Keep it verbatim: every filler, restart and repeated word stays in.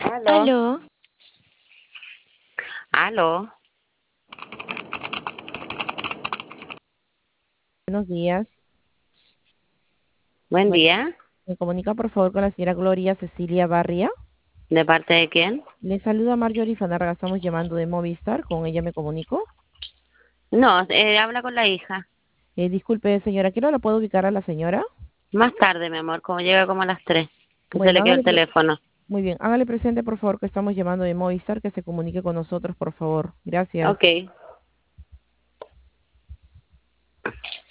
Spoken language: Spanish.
Aló, Aló, aló, buenos días. buen Bueno, día. me comunica por favor con la señora Gloria Cecilia Barria. ¿De parte de quién? Le saluda Marjorie Fanarga, estamos llamando de Movistar, con ella me comunico. No, eh, habla con la hija. Eh, disculpe, señora, ¿qué hora la puedo ubicar a la señora? Más tarde, mi amor, como llega como a las tres, que se Bueno, le quedó el hágale, pre- teléfono. muy bien, hágale presente por favor que estamos llamando de Movistar, que se comunique con nosotros, por favor. Gracias. Ok.